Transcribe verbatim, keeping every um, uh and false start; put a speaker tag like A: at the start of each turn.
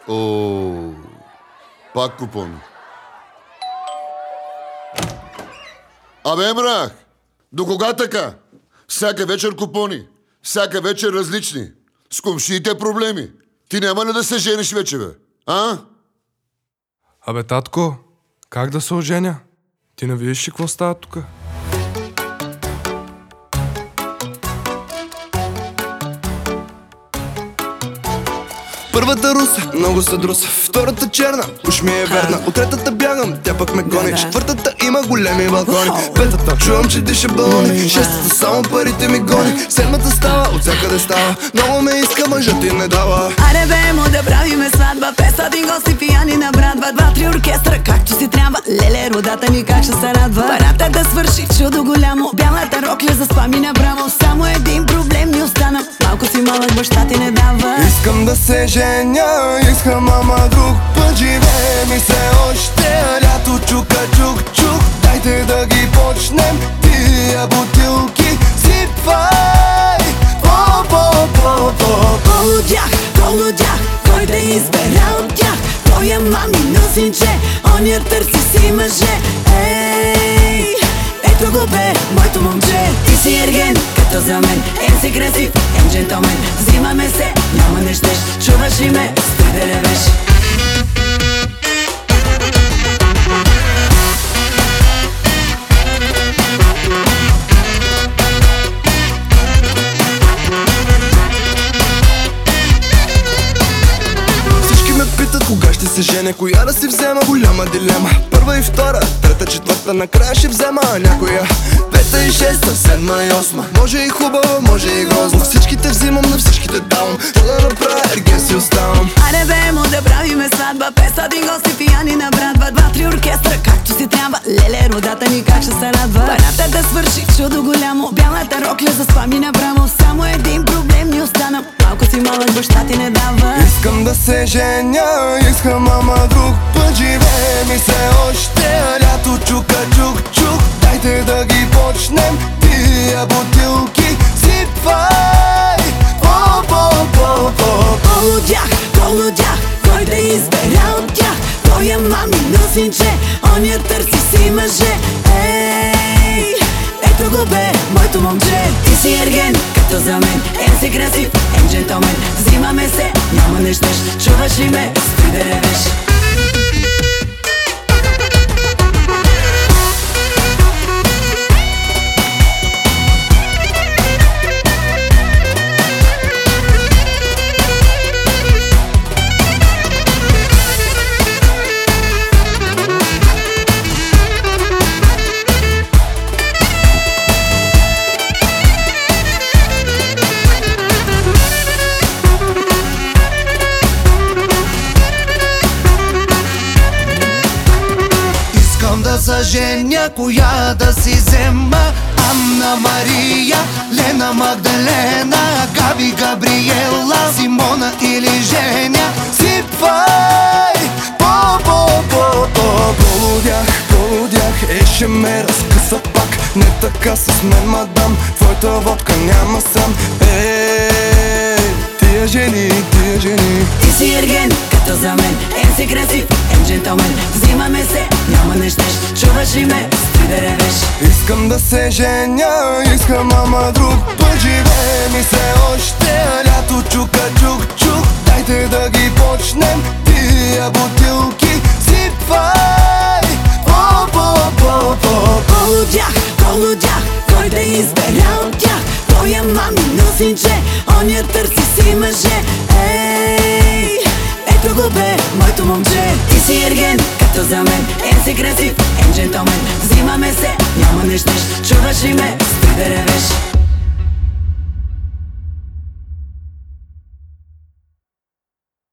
A: О, пак купони. Абе, мрах, до кога така? Всяка вечер купони, всяка вечер различни. С комшиите проблеми. Ти няма ли да се жениш вече, бе? А?
B: Абе, татко, как да се оженя? Ти не видиш ли какво става тука?
C: Първата руса, много са друса. Втората черна, уж ми е верна. От третата бягам, тя пък ме гони. Четвъртата има големи балкони. Петата, чувам, че диша балони. Шестата, само парите ми гони. Седмата става, от всякъде става. Много ме иска, мъжът ти не дава.
D: Аре бе, му да правиме сватба. петстотин гости пияни на брадва. Два-три оркестра, както си трябва. Леле, родата ни как ще се радва. Парата да свърши, чудо голямо. Бялата рокля заспа ми набрамо. Само един проблем ми остана. Малко си малък, баща ти не дава.
C: Искам да се женя, искам ама друг път. Живее ми се още, лято чука чук чук. Дайте да ги почнем, тия бутилки сипвай. По-по-по-по
D: Полудях, полудях, кой да избера от тях? Той е мамино синче, оня търси си мъже. Ей, ето го бе, моето момче. Ти си ерген, като за мен. Ен си красив, ен джентълмен. Взимаме се, няма не щеш. Чуваш ли ме, стой да ревеш.
C: Кога ще се женя, коя да си взема? Голяма дилема. Първа и втора, трета, четвърта, накрая ще взема някоя. Пета и шеста, седма и осма. Може и хубава, може и грозна. Всичките взимам, на всичките давам. Що да направя, ерген си оставам.
D: Аре бе, му да правиме сватба. петстотин гости пияни на брадва. Два-три оркестра, както си трябва. Леле, родата ни как ще се радва. Парата да свърши, чудо голямо. Бялата рокля заспа ми набрамо. Само един проблем ми остана. Малко си малък, баща ти не дава.
C: Искам да се женя, искам ама друг път. Живее ми се още, лято чука чук чук. Дайте да ги почнем, тия бутилки сипвай. По-по-по-по
D: Полудях, полудях, кой да избера от тях? Той е мамино синче, оня търси си мъже. Ей, ето го бе, моето момче. Ти си ерген, като за мен. Ен си красив, ен джентълмен. Взимаме се, няма не щеш. Чуваш ли ме, стой да ревеш.
C: За женя, коя да си взема? Анна Мария, Лена Магдалена, Габи Габриела, Симона или Женя. Сипвай! По-по-по-по Полудях, полудях, еше ме разкъса пак. Не така с мен, мадам, твоята водка няма сам. Ей, тия жени, тия жени.
D: Ти си ерген, като за мен. Ен си красив, ен джентълмен. Взимаме се, няма не щеш. Чуваш ли ме, стой да ревеш.
C: Искам да се женя, искам ама друг път. Живее ми се още, лято чука чук чук. Дайте да ги почнем, тия бутилки сипвай. По-по-по-по
D: Полудях, полудях, кой да избера от тях? Той е мамино синче, оня търси си мъже. Ей, ето го бе, моето момче. Ти си ерген, като за мен. Ен си красив, ен джентълмен. Взимаме се, няма не щеш. Чуваш ли ме, стой да ревеш.